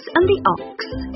and the Ox.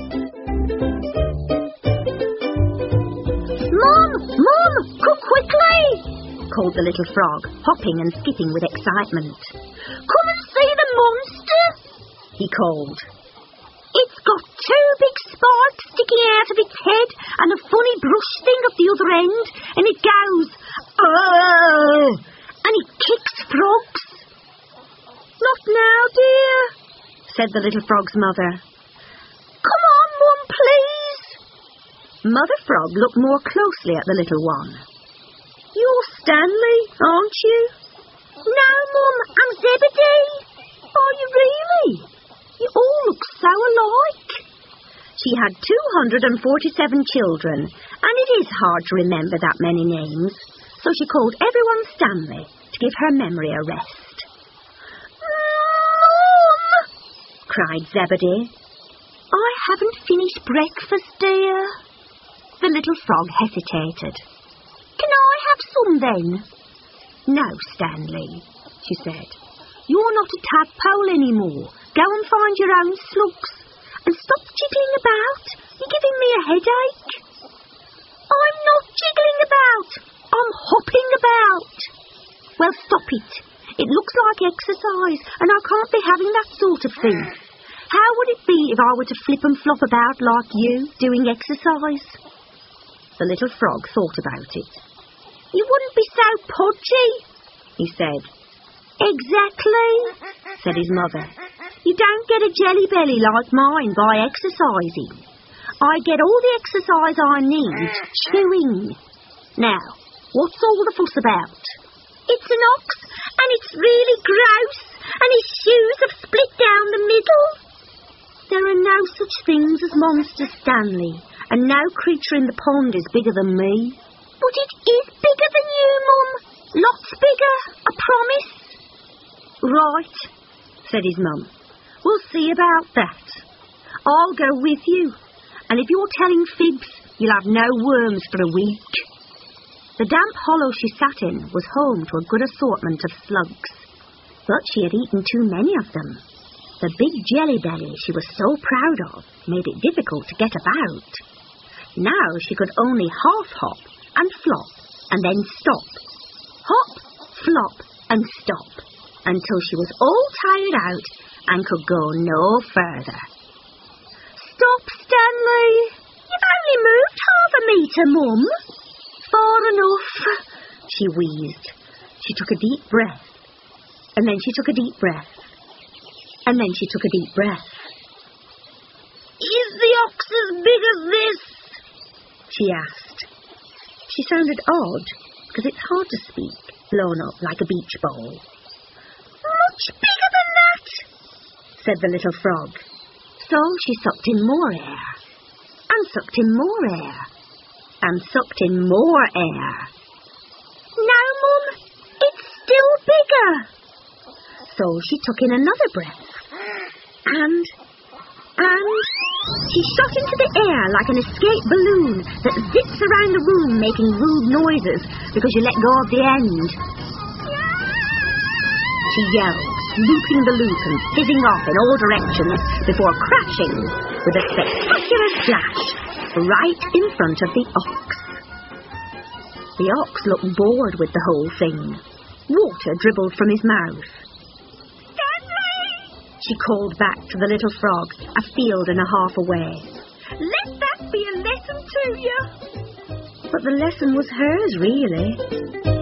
"Mum! Mum! Come quickly!" called the little frog, hopping and skipping with excitement. "Come and see the monster!" he called. "It's got 2 big spikes sticking out of its head and a funny brush thing at the other end, and it goes, 'Oh!' and it kicks frogs." "Not now, dear," said the little frog's mother. "Come on, Mum, please." Mother Frog looked more closely at the little one. "You're Stanley, aren't you?" "No, Mum, I'm Zebedee." "Are you really? You all look so alike." She had 247 children, and it is hard to remember that many names, so she called everyone Stanley to give her memory a rest. "Mum!" cried Zebedee. "I haven't finished breakfast, dear." The little frog hesitated. "Can I have some then?" "No, Stanley," she said. "You're not a tadpole anymore. Go and find your own slugs. And stop jiggling about. You're giving me a headache." "I'm not jiggling about. I'm hopping about." "Well, stop it. It looks like exercise, and I can't be having that sort of thing. How would it be if I were to flip and flop about like you, doing exercise?" The little frog thought about it. "You wouldn't be so podgy," he said. "Exactly," said his mother. "You don't get a jelly belly like mine by exercising. I get all the exercise I need chewing. Now, what's all the fuss about?" "It's an ox, and it's really gross, and his shoes have split down the middle." "There are no such things as monsters, Stanley, and no creature in the pond is bigger than me." "But it is bigger than you, Mum. Lots bigger, I promise." "Right," said his mum. "We'll see about that. I'll go with you, and if you're telling fibs, you'll have no worms for a week." The damp hollow she sat in was home to a good assortment of slugs, but she had eaten too many of them. The big jelly belly she was so proud of made it difficult to get about. Now she could only half hop and flop and then stop. Hop, flop and stop, until she was all tired out and could go no further. "Stop, Stanley! You've only moved half a metre, Mum." "Far enough," she wheezed. She took a deep breath, and then she took a deep breath, and then she took a deep breath. "Is the ox as big as this?" she asked. She sounded odd, because it's hard to speak, blown up like a beach ball. "Much bigger than that," said the little frog. So she sucked in more air, and sucked in more air, and sucked in more air. "No, Mum, it's still bigger." So she took in another breath, and she shot into the air like an escape balloon that zips around the room making rude noises because you let go of the end. She yelled, looping the loop and fizzing off in all directions before crashing with a spectacular splash right in front of the ox. The ox looked bored with the whole thing. Water dribbled from his mouth. She called back to the little frog, a field and a half away. "Let that be a lesson to you." But the lesson was hers, really.